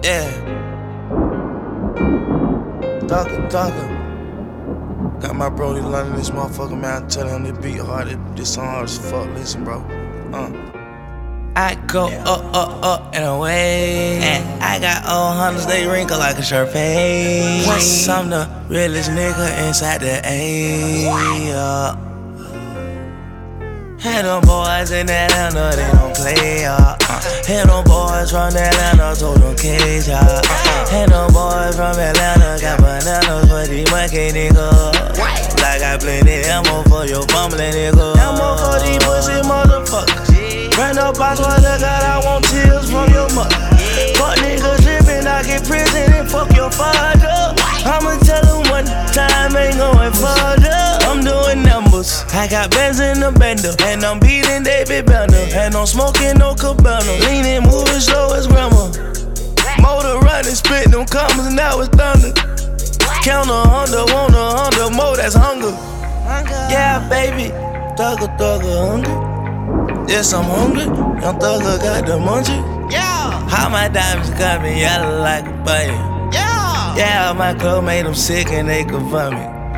Yeah. Thugger. Got my brody learning this motherfucker, man. Telling him this beat hard, this song hard as fuck. Listen, bro. I go up and away. And I got old hunters, they wrinkle like a Sharpay. I'm the realest nigga inside the A. Had them boys in Atlanta, they don't play, Had them boys from Atlanta, told them cage, Had them boys from Atlanta, got bananas for these monkey niggas. Like I plenty ammo for your fumbling nigga. Ammo for these pussy motherfuckers. Ran up box what I got, I want tears from your mother. Fuck niggas trippin', I get prison and fuck your father. I'ma tell him one time, ain't going further. I'm doing numbers. I got bands in the bender, and I'm beating David Banner. And I'm smoking no cabana, leaning, moving slow as grandma. Motor running, spit them commas, and now it's thunder. Count 100, want 100 more, that's hunger. Yeah, baby, thugger, hungry. Yes, I'm hungry. Young thugger got the munchies. Yeah. How my diamonds got me yellow like a bunny. Yeah, my clothes made them sick and they could vomit.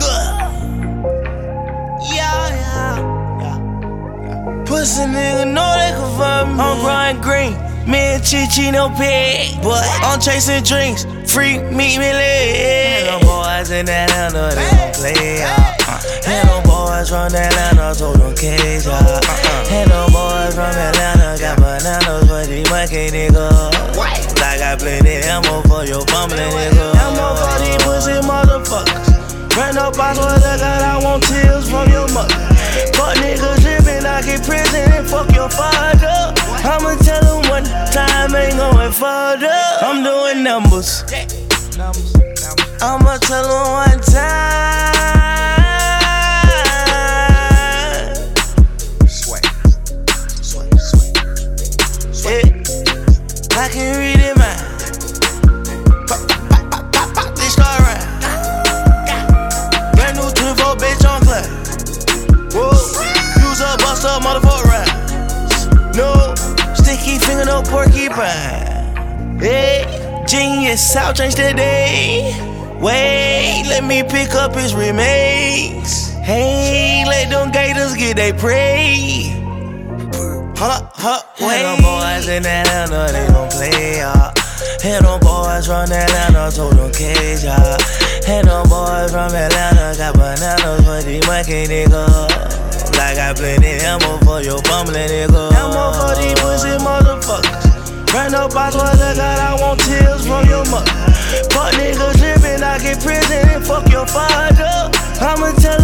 Yeah. Pussy nigga know they could vomit. I'm Brian Green, me and Chi no pig. But I'm chasing drinks, free meat me leg. And them boys in Atlanta, they don't play, And them boys from Atlanta, told them cage, And them boys from Atlanta, got bananas for these monkey niggas. Like I plenty ammo for your fumbling nigga. Ammo for these pussy motherfuckers. Ran up box what I got, I want tears from your mother. Fuck niggas trippin', I get prison and fuck your father. I'ma tell him one time, ain't going further. I'm doing numbers. I'ma tell him one time. I can read it, man. Pop, this car ride. Brand new 24 bitch on class. Whoa, use a bust up motherfucker ride. No, sticky finger, no porcupine. Hey, genius, I'll change today. Wait, let me pick up his remains. Hey, let them gators get they prey. Wait. Had them boys in Atlanta, they don't play, Had them boys from Atlanta, told them cage, Had them boys from Atlanta, got bananas for these monkey niggas. Like I plenty ammo for your fumbling nigga. Ammo for these pussy motherfuckers. Ran up box what I got, I want tears from your mother. Fuck niggas trippin', I get prison and fuck your father. I'ma tell